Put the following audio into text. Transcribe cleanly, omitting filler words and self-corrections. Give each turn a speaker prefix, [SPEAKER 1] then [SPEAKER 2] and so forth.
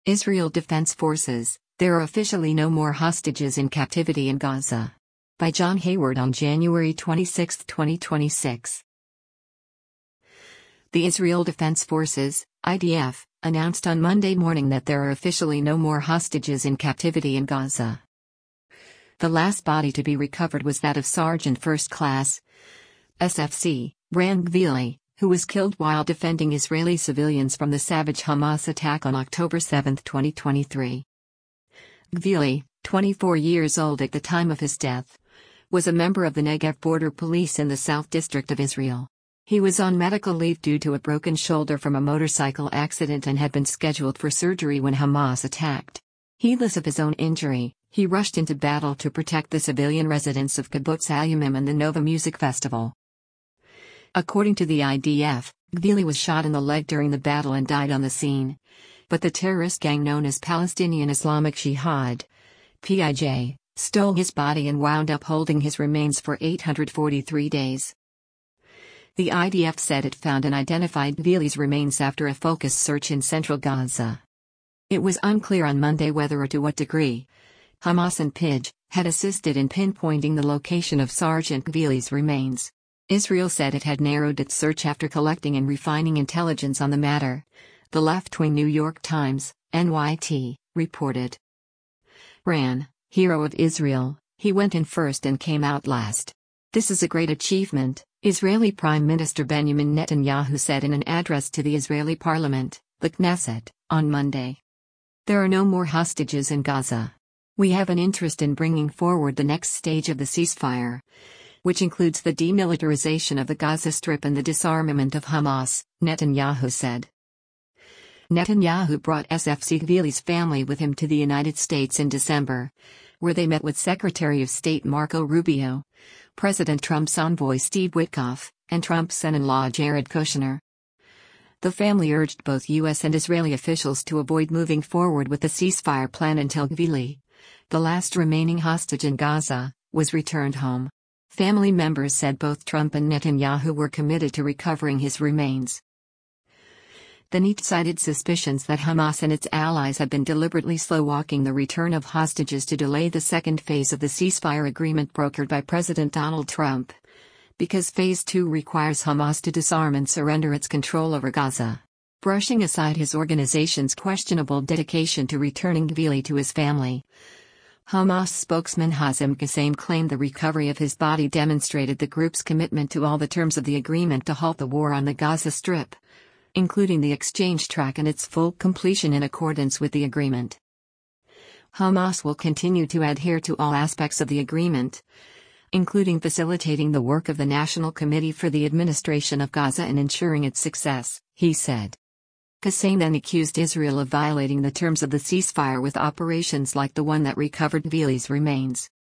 [SPEAKER 1] Israel Defense Forces, there are officially no more hostages in captivity in Gaza. By John Hayward on January 26, 2026. The Israel Defense Forces, IDF, announced on Monday morning that there are officially no more hostages in captivity in Gaza. The last body to be recovered was that of Sergeant First Class SFC, Ran Gvili, who was killed while defending Israeli civilians from the savage Hamas attack on October 7, 2023. Gvili, 24 years old at the time of his death, was a member of the Negev Border Police in the South District of Israel. He was on medical leave due to a broken shoulder from a motorcycle accident and had been scheduled for surgery when Hamas attacked. Heedless of his own injury, he rushed into battle to protect the civilian residents of Kibbutz Al-Yamim and the Nova Music Festival. According to the IDF, Gvili was shot in the leg during the battle and died on the scene. But the terrorist gang known as Palestinian Islamic Jihad, PIJ, stole his body and wound up holding his remains for 843 days. The IDF said it found and identified Gvili's remains after a focused search in central Gaza. It was unclear on Monday whether or to what degree Hamas and PIJ had assisted in pinpointing the location of Sergeant Gvili's remains. Israel said it had narrowed its search after collecting and refining intelligence on the matter, the left-wing New York Times, NYT, reported. Ran, hero of Israel, he went in first and came out last. This is a great achievement, Israeli Prime Minister Benjamin Netanyahu said in an address to the Israeli parliament, the Knesset, on Monday. There are no more hostages in Gaza. We have an interest in bringing forward the next stage of the ceasefire, which includes the demilitarization of the Gaza Strip and the disarmament of Hamas, Netanyahu said. Netanyahu brought SFC Gvili's family with him to the United States in December, where they met with Secretary of State Marco Rubio, President Trump's envoy Steve Witkoff, and Trump's son-in-law Jared Kushner. The family urged both U.S. and Israeli officials to avoid moving forward with the ceasefire plan until Gvili, the last remaining hostage in Gaza, was returned home. Family members said both Trump and Netanyahu were committed to recovering his remains. The NET cited suspicions that Hamas and its allies had been deliberately slow-walking the return of hostages to delay the second phase of the ceasefire agreement brokered by President Donald Trump, because Phase 2 requires Hamas to disarm and surrender its control over Gaza. Brushing aside his organization's questionable dedication to returning Gvili to his family, Hamas spokesman Hazem Qasem claimed the recovery of his body demonstrated the group's commitment to all the terms of the agreement to halt the war on the Gaza Strip, including the exchange track and its full completion in accordance with the agreement. Hamas will continue to adhere to all aspects of the agreement, including facilitating the work of the National Committee for the Administration of Gaza and ensuring its success, he said. Qasem then accused Israel of violating the terms of the ceasefire with operations like the one that recovered Gvili's remains.